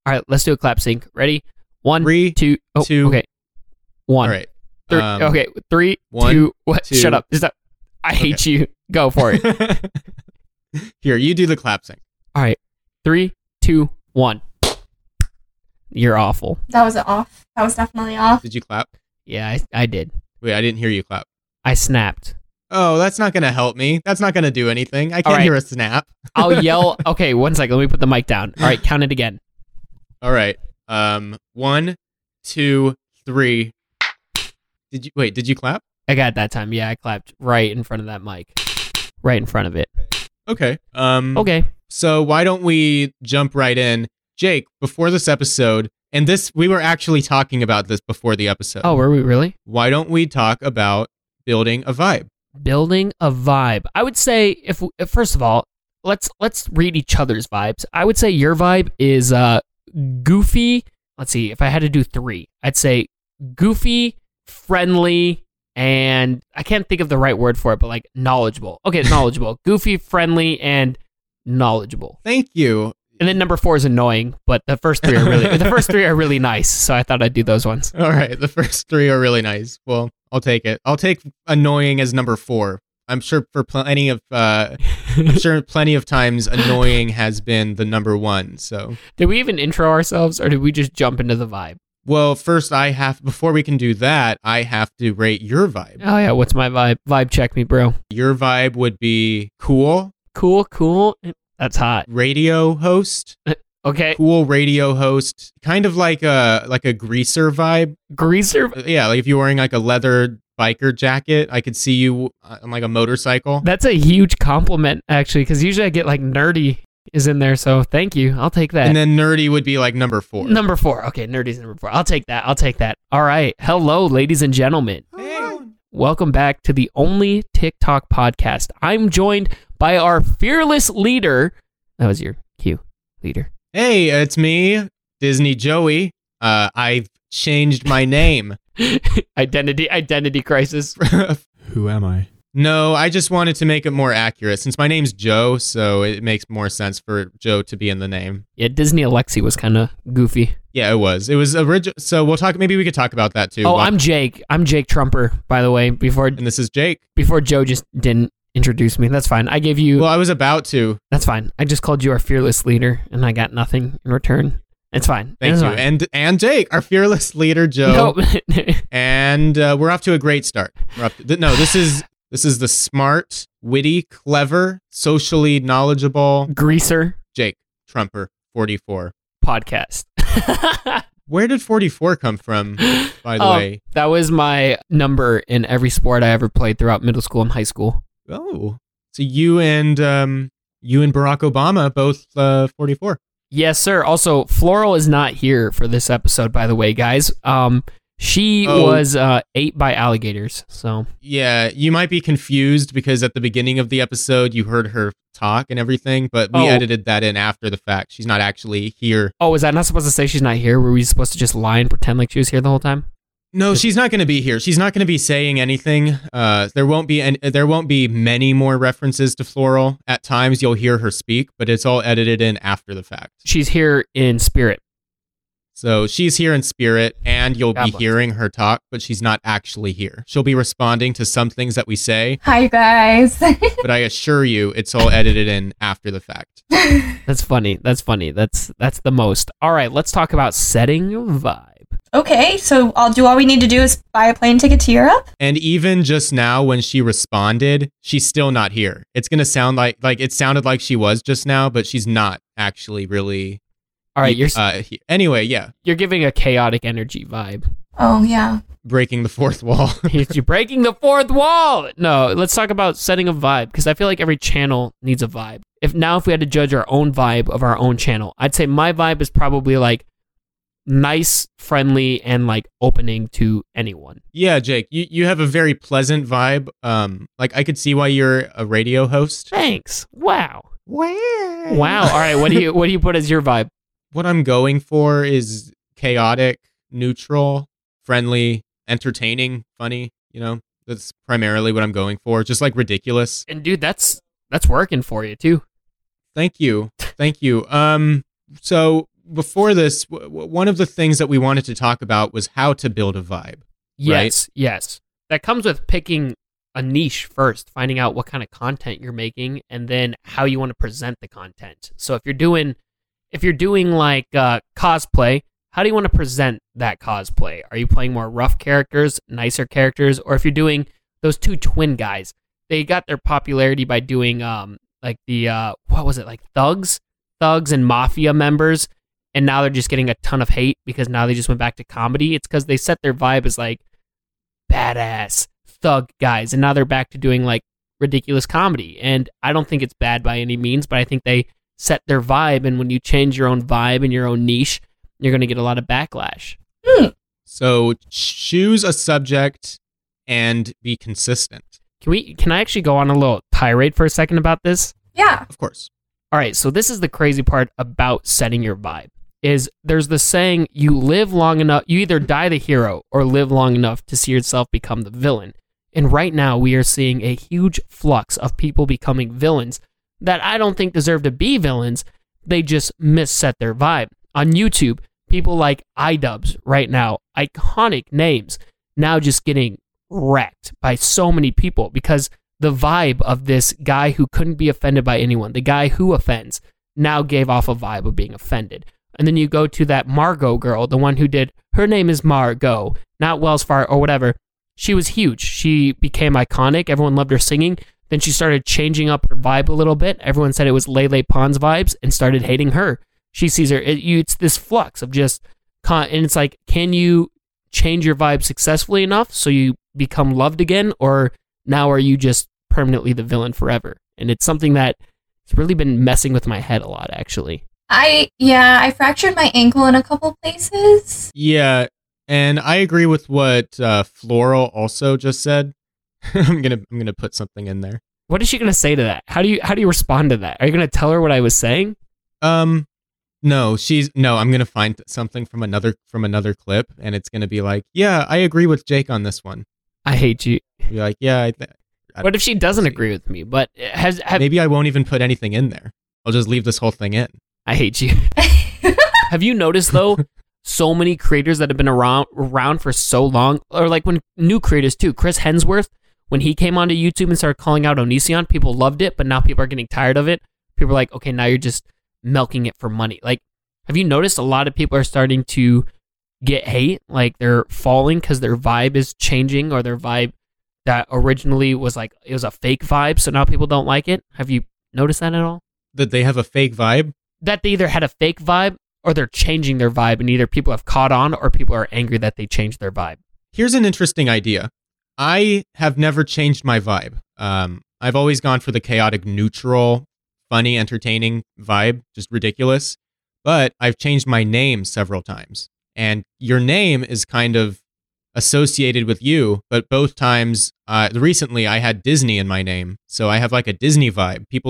All right, let's do a clap sync. Ready? 1, Three, 2, two. Okay. 1. All right. Okay. 3, 1, 2. What? 2. Shut up. Stop. I hate you. Go for it. Here, you do the clap sync. All right. 3, 2, 1. You're awful. That was off. That was definitely off. Did you clap? Yeah, I did. Wait, I didn't hear you clap. I snapped. Oh, that's not going to help me. That's not going to do anything. I All can't right. hear a snap. I'll yell. Okay, 1 second. Let me put the mic down. All right, count it again. All right. 1, 2, 3. Did you clap? I got it that time. Yeah, I clapped right in front of that mic. Right in front of it. Okay. Okay. So why don't we jump right in? Jake, before this episode, and we were actually talking about this before the episode. Oh, were we really? Why don't we talk about building a vibe? Building a vibe. I would say if first of all, let's read each other's vibes. I would say your vibe is goofy. Let's see. If I had to do 3, I'd say goofy, friendly, and I can't think of the right word for it, but like knowledgeable. Okay, knowledgeable. Goofy, friendly, and knowledgeable. Thank you. And then number 4 is annoying, but the first 3 are really nice. So I thought I'd do those ones. All right, the first 3 are really nice. Well, I'll take it. I'll take annoying as number 4. I'm sure plenty of times annoying has been the number 1. So Did we even intro ourselves, or did we just jump into the vibe? well, first before we can do that, I have to rate your vibe. Oh yeah, what's my vibe? Vibe check me, bro. Your vibe would be cool, Cool. That's hot. radio host, Okay. cool radio host, kind of like a greaser vibe. Greaser. Yeah, like if you're wearing like a leather biker jacket, I could see you on like a motorcycle. That's a huge compliment, actually, because usually I get like nerdy is in there. So thank you. I'll take that. And then nerdy would be like number 4. Number 4. Okay, nerdy's number 4. I'll take that. All right. Hello, ladies and gentlemen. Hey. Welcome back to the only TikTok podcast. I'm joined by our fearless leader. That was your cue, leader. Hey, it's me, Disney Joey. I've changed my name. Identity crisis. Who am I? No, I just wanted to make it more accurate since my name's Joe, so it makes more sense for Joe to be in the name. Yeah, Disney Alexi was kind of goofy. Yeah, it was. It was original. So maybe we could talk about that too. Oh, I'm Jake. I'm Jake Trumper, by the way. And this is Jake. Before Joe just didn't introduce me. That's fine. I gave you. Well, I was about to. That's fine. I just called you our fearless leader, and I got nothing in return. It's fine. Thank It's you. fine. And Jake, our fearless leader, Joe. Nope. And we're off to a great start. This is the smart, witty, clever, socially knowledgeable Greaser Jake Trumper 44. podcast. Where did 44 come from, by the way? That was my number in every sport I ever played throughout middle school and high school. Oh, so you and Barack Obama both 44. Yes, sir. Also, Floral is not here for this episode, by the way, guys. She was ate by alligators, so... Yeah, you might be confused because at the beginning of the episode, you heard her talk and everything, but we edited that in after the fact. She's not actually here. Oh, was that not supposed to say she's not here? Were we supposed to just lie and pretend like she was here the whole time? No, she's not going to be here. She's not going to be saying anything. There won't be many more references to Floral. At times, you'll hear her speak, but it's all edited in after the fact. She's here in spirit. So she's here in spirit, and you'll God be bless. hearing her talk, but she's not actually here. She'll be responding to some things that we say, Hi, guys. but I assure you, it's all edited in after the fact. That's funny. That's the most. All right, let's talk about setting a vibe. Okay, so all we need to do is buy a plane ticket to Europe? And even just now, when she responded, she's still not here. It's gonna sound like it sounded like she was just now, but she's not actually really. All right, anyway, yeah. you're giving a chaotic energy vibe. Oh, yeah. Breaking the fourth wall. You're breaking the fourth wall. No, let's talk about setting a vibe, because I feel like every channel needs a vibe. If we had to judge our own vibe of our own channel, I'd say my vibe is probably like nice, friendly, and like opening to anyone. Yeah, Jake, you have a very pleasant vibe. Like I could see why you're a radio host. Thanks. Wow. Wow. Wow. All right. What do you put as your vibe? What I'm going for is chaotic, neutral, friendly, entertaining, funny. You know, that's primarily what I'm going for. Just like ridiculous. And dude, that's working for you too. Thank you. So before this, one of the things that we wanted to talk about was how to build a vibe. Yes, yes. That comes with picking a niche first, finding out what kind of content you're making, and then how you want to present the content. So if you're doing like cosplay, how do you want to present that cosplay? Are you playing more rough characters, nicer characters, or if you're doing those two twin guys, they got their popularity by doing like the what was it, like thugs and mafia members, and now they're just getting a ton of hate because now they just went back to comedy. It's because they set their vibe as like badass thug guys, and now they're back to doing like ridiculous comedy. And I don't think it's bad by any means, but I think they set their vibe, and when you change your own vibe and your own niche, you're going to get a lot of backlash. So choose a subject and be consistent. Can I actually go on a little tirade for a second about this? Yeah. Of course. All right, so this is the crazy part about setting your vibe. Is there's the saying, you live long enough, you either die the hero or live long enough to see yourself become the villain. And right now we are seeing a huge flux of people becoming villains that I don't think deserve to be villains. They just misset their vibe. On YouTube, people like iDubbbz right now, iconic names, now just getting wrecked by so many people because the vibe of this guy who couldn't be offended by anyone, the guy who offends, now gave off a vibe of being offended. And then you go to that Margot girl, the one who did, her name is Margot, not Wells Fargo or whatever. She was huge. She became iconic. Everyone loved her singing. Then she started changing up her vibe a little bit. Everyone said it was Lele Pons vibes and started hating her. She sees her. It's this flux of just, and it's like, can you change your vibe successfully enough so you become loved again? Or now are you just permanently the villain forever? And it's something that has really been messing with my head a lot, actually. I fractured my ankle in a couple places. Yeah, and I agree with what Floral also just said. I'm gonna put something in there. What is she gonna say to that? How do you respond to that? Are you gonna tell her what I was saying? No, I'm gonna find something from another clip, and it's gonna be like, yeah, I agree with Jake on this one. I hate you. You're like, yeah. What if she doesn't agree with me? But maybe I won't even put anything in there. I'll just leave this whole thing in. I hate you. Have you noticed, though, so many creators that have been around for so long, or like when new creators too, Chris Hemsworth, when he came onto YouTube and started calling out Onision, people loved it, but now people are getting tired of it. People are like, okay, now you're just milking it for money. Like, have you noticed a lot of people are starting to get hate? Like, they're falling because their vibe is changing, or their vibe that originally was like, it was a fake vibe, so now people don't like it? Have you noticed that at all? That they have a fake vibe? That they either had a fake vibe or they're changing their vibe, and either people have caught on or people are angry that they changed their vibe. Here's an interesting idea. I have never changed my vibe. I've always gone for the chaotic, neutral, funny, entertaining vibe, just ridiculous. But I've changed my name several times. And your name is kind of associated with you, but both times, recently I had Disney in my name. So I have like a Disney vibe. People,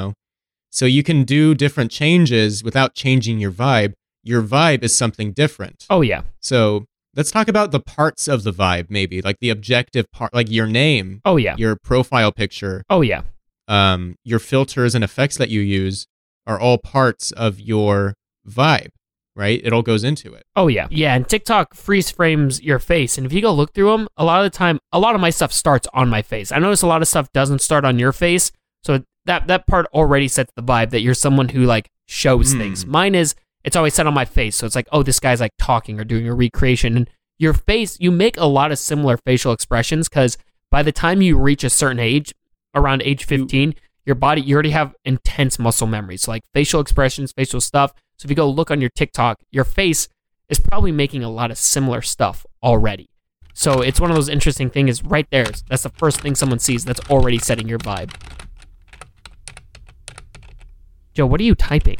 so you can do different changes without changing your vibe. Your vibe is something different. Oh, yeah. So let's talk about the parts of the vibe, maybe, like the objective part, like your name. Oh, yeah. Your profile picture. Oh, yeah. Your filters and effects that you use are all parts of your vibe, right? It all goes into it. Oh, yeah. Yeah, and TikTok freeze frames your face. And if you go look through them, a lot of the time, a lot of my stuff starts on my face. I notice a lot of stuff doesn't start on your face. So that part already sets the vibe that you're someone who like shows things. Mine is, it's always set on my face. So it's like, oh, this guy's like talking or doing a recreation. And your face, you make a lot of similar facial expressions because by the time you reach a certain age, around age 15, your body, you already have intense muscle memory. So like facial expressions, facial stuff. So if you go look on your TikTok, your face is probably making a lot of similar stuff already. So it's one of those interesting things right there. That's the first thing someone sees that's already setting your vibe. Joe, what are you typing?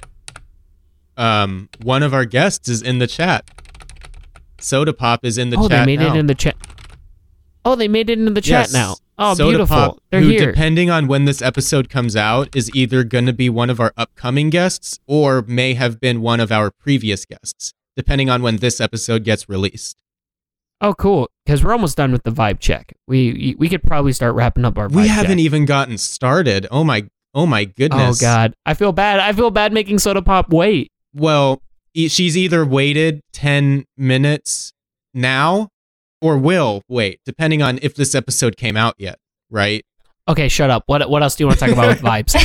One of our guests is in the chat. Soda Pop is in the chat now. Oh, they made it in the chat. Oh, they made it into the chat now. Oh, Soda beautiful. Pop, They're who, here. depending on when this episode comes out, is either going to be one of our upcoming guests or may have been one of our previous guests, depending on when this episode gets released. Oh, cool. Because we're almost done with the vibe check. We could probably start wrapping up our vibe check. We haven't even gotten started. Oh my goodness. Oh, God. I feel bad. I feel bad making Soda Pop wait. Well, she's either waited 10 minutes now or will wait, depending on if this episode came out yet, right? Okay, shut up. What else do you want to talk about with vibes?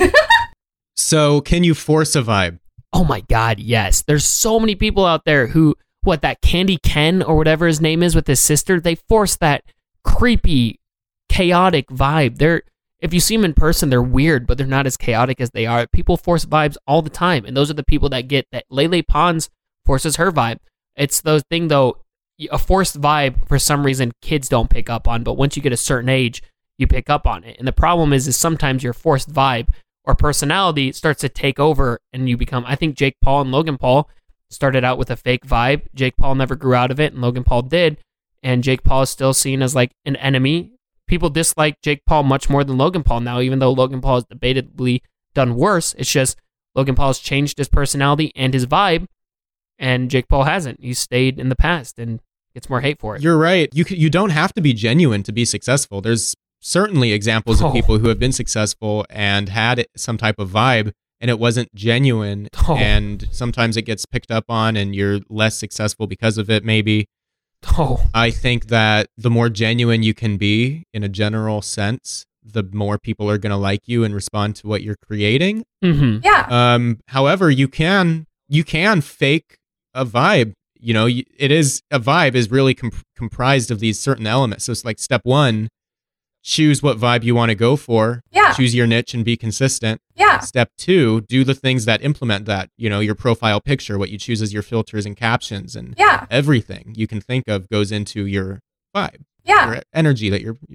So, can you force a vibe? Oh my God, yes. There's so many people out there who, that Candy Ken or whatever his name is with his sister, they force that creepy, chaotic vibe. If you see them in person, they're weird, but they're not as chaotic as they are. People force vibes all the time, and those are the people that get that. Lele Pons forces her vibe. It's the thing, though, a forced vibe, for some reason, kids don't pick up on, but once you get a certain age, you pick up on it. And the problem is sometimes your forced vibe or personality starts to take over, and you become, I think Jake Paul and Logan Paul started out with a fake vibe. Jake Paul never grew out of it, and Logan Paul did. And Jake Paul is still seen as like an enemy. People dislike Jake Paul much more than Logan Paul now, even though Logan Paul has debatably done worse. It's just Logan Paul has changed his personality and his vibe, and Jake Paul hasn't. He's stayed in the past and gets more hate for it. You're right. You don't have to be genuine to be successful. There's certainly examples of people who have been successful and had some type of vibe, and it wasn't genuine. And sometimes it gets picked up on, and you're less successful because of it, maybe. I think that the more genuine you can be in a general sense, the more people are going to like you and respond to what you're creating. Mm-hmm. Yeah. However, you can fake a vibe. You know, it is a vibe is really comprised of these certain elements. So it's like step one, choose what vibe you want to go for. Yeah. Choose your niche and be consistent. Yeah. Step two, do the things that implement that. You know, your profile picture, what you choose as your filters and captions, and everything you can think of goes into your vibe. Yeah. Your energy that your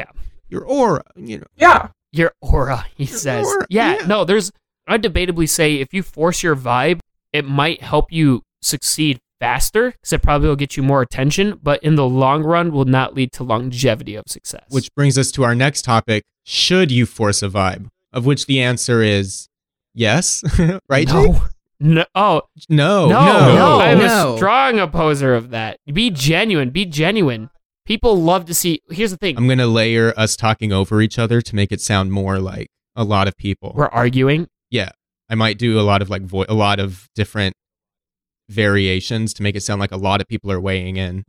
aura. You know. Yeah. Your aura, he says. Yeah. No, I'd debatably say if you force your vibe, it might help you succeed faster because it probably will get you more attention, but in the long run will not lead to longevity of success. Which brings us to our next topic. Should you force a vibe? Of which the answer is yes. Right, Jake? No. Oh. No. I'm a strong opposer of that. Be genuine. Be genuine. People love to see. Here's the thing. I'm going to layer us talking over each other to make it sound more like a lot of people. We're arguing? Yeah. I might do a lot of a lot of different variations to make it sound like a lot of people are weighing in.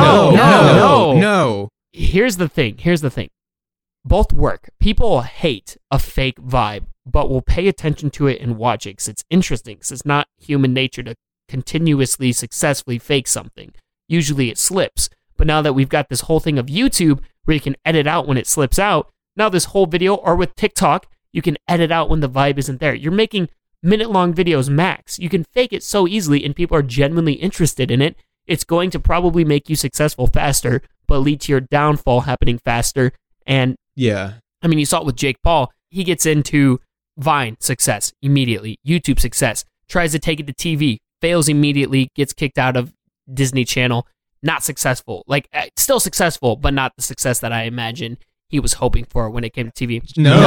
No. Here's the thing. Both work. People hate a fake vibe, but will pay attention to it and watch it because it's interesting, because it's not human nature to continuously, successfully fake something. Usually it slips. But now that we've got this whole thing of YouTube where you can edit out when it slips out, now this whole video, or with TikTok, you can edit out when the vibe isn't there. You're making minute-long videos max. You can fake it so easily, and people are genuinely interested in it. It's going to probably make you successful faster, but lead to your downfall happening faster. And yeah, I mean, you saw it with Jake Paul. He gets into Vine success immediately, YouTube success, tries to take it to TV, fails immediately, gets kicked out of Disney Channel, not successful. Like, still successful, but not the success that I imagine he was hoping for when it came to TV.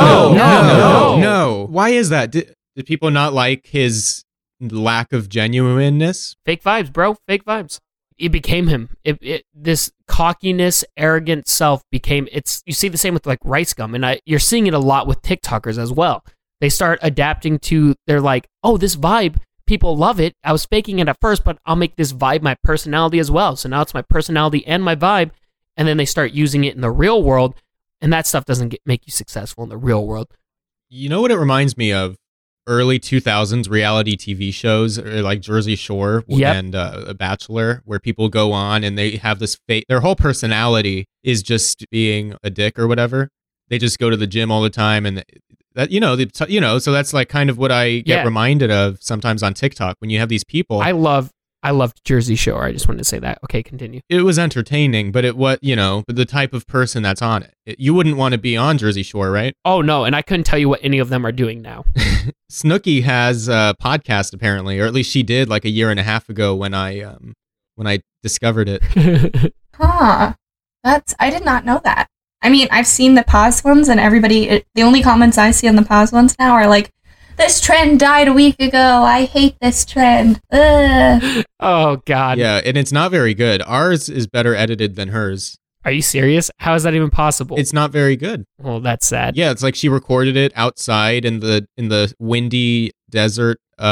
No. Why is that? Did people not like his lack of genuineness? Fake vibes, bro. Fake vibes. It became him. This cockiness, arrogant self became. You see the same with like Rice Gum, and you're seeing it a lot with TikTokers as well. They start adapting to. They're like, oh, this vibe, people love it. I was faking it at first, but I'll make this vibe my personality as well. So now it's my personality and my vibe, and then they start using it in the real world, and that stuff doesn't make you successful in the real world. You know what it reminds me of? Early 2000s reality TV shows like Jersey Shore and A Bachelor, where people go on and they have this fake, their whole personality is just being a dick or whatever. They just go to the gym all the time, and that, so that's like kind of what I get reminded of sometimes on TikTok when you have these people. I loved Jersey Shore. I just wanted to say that. Okay, continue. It was entertaining, but but the type of person that's on it. You wouldn't want to be on Jersey Shore, right? Oh, no, and I couldn't tell you what any of them are doing now. Snooki has a podcast, apparently, or at least she did like a year and a half ago when I discovered it. Huh. I did not know that. I mean, I've seen the pause ones, and the only comments I see on the pause ones now are like, this trend died a week ago. I hate this trend. Ugh. Oh, God. Yeah, and it's not very good. Ours is better edited than hers. Are you serious? How is that even possible? It's not very good. Well, that's sad. Yeah, it's like she recorded it outside in the windy desert of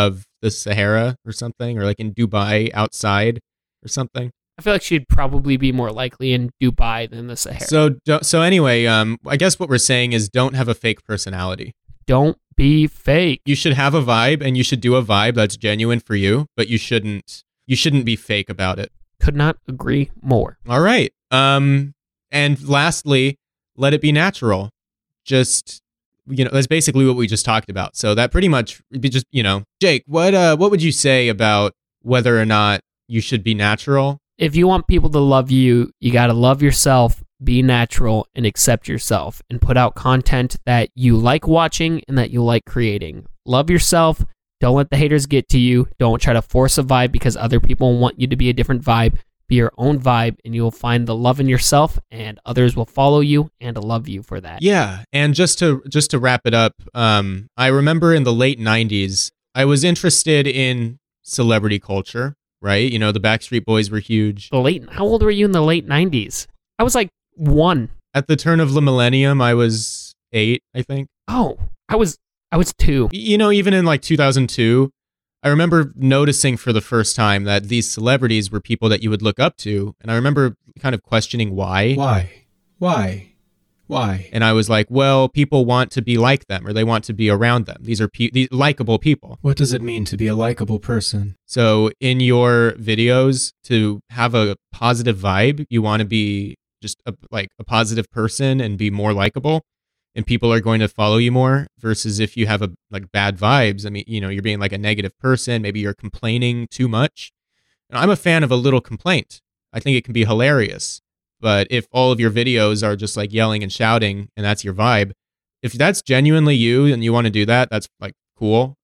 the Sahara or something, or like in Dubai outside or something. I feel like she'd probably be more likely in Dubai than the Sahara. So anyway, I guess what we're saying is don't have a fake personality. Don't be fake. You should have a vibe, and you should do a vibe that's genuine for you, but you shouldn't be fake about it. Could not agree more. All right. And lastly, let it be natural. Just, that's basically what we just talked about. So that pretty much just, Jake, what would you say about whether or not you should be natural? If you want people to love you, you got to love yourself, be natural, and accept yourself, and put out content that you like watching and that you like creating. Love yourself. Don't let the haters get to you. Don't try to force a vibe because other people want you to be a different vibe. Be your own vibe, and you'll find the love in yourself, and others will follow you and love you for that. Yeah, and just to wrap it up, I remember in the late 90s, I was interested in celebrity culture, right? The Backstreet Boys were huge. How old were you in the late 90s? I was like 1. At the turn of the millennium, I was 8, I think. Oh, I was 2. Even in like 2002, I remember noticing for the first time that these celebrities were people that you would look up to. And I remember kind of questioning why. Why? And I was like, well, people want to be like them, or they want to be around them. These are these likable people. What does it mean to be a likable person? So in your videos, to have a positive vibe, you want to be just a positive person and be more likable. And people are going to follow you more, versus if you have bad vibes. I mean, you're being like a negative person. Maybe you're complaining too much. And I'm a fan of a little complaint. I think it can be hilarious. But if all of your videos are just like yelling and shouting, and that's your vibe, if that's genuinely you and you want to do that, that's like cool.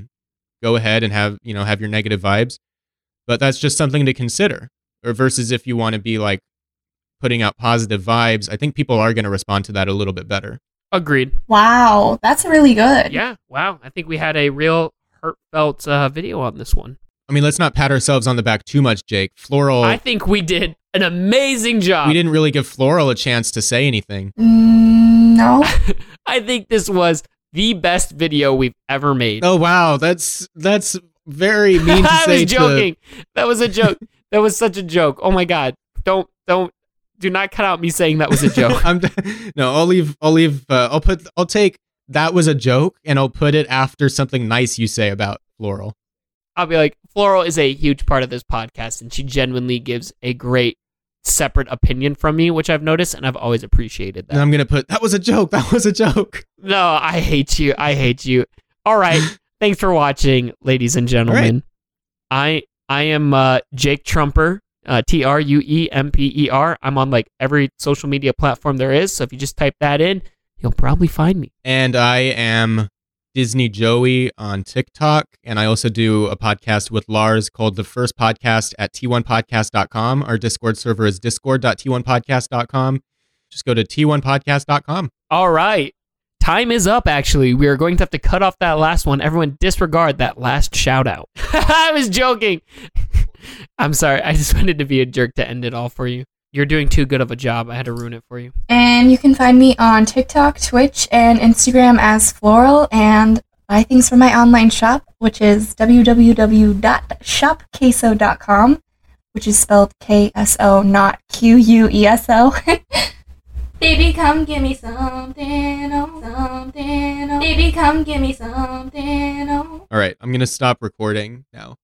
Go ahead and have your negative vibes. But that's just something to consider. Or versus if you want to be like putting out positive vibes, I think people are going to respond to that a little bit better. Agreed. Wow, that's really good. Yeah, wow. I think we had a real heartfelt video on this one. I mean, let's not pat ourselves on the back too much, Jake. Floral... I think we did an amazing job. We didn't really give Floral a chance to say anything. No. I think this was the best video we've ever made. Oh, wow. That's very mean to say. I was joking. That was a joke. That was such a joke. Oh, my God. Do not cut out me saying that was a joke. I'll take that was a joke, and I'll put it after something nice you say about Floral. I'll be like, Floral is a huge part of this podcast, and she genuinely gives a great separate opinion from me, which I've noticed, and I've always appreciated that. And I'm going to put, that was a joke. That was a joke. No, I hate you. All right. Thanks for watching, ladies and gentlemen. Right. I am Jake Trumper. Truemper. I'm on like every social media platform there is, so if you just type that in, you'll probably find me. And I am Disney Joey on TikTok, and I also do a podcast with Lars called The First Podcast at t1podcast.com. Our Discord server is discord.t1podcast.com. Just go to t1podcast.com. All right. Time is up, actually. We are going to have to cut off that last one. Everyone disregard that last shout out. I was joking. I'm sorry. I just wanted to be a jerk to end it all for you. You're doing too good of a job. I had to ruin it for you. And you can find me on TikTok, Twitch, and Instagram as Floral, and buy things from my online shop, which is www.shopqueso.com, which is spelled KSO, not QUESO. Baby, come give me something, oh, something, oh. Baby, come give me something, oh. All right, I'm going to stop recording now.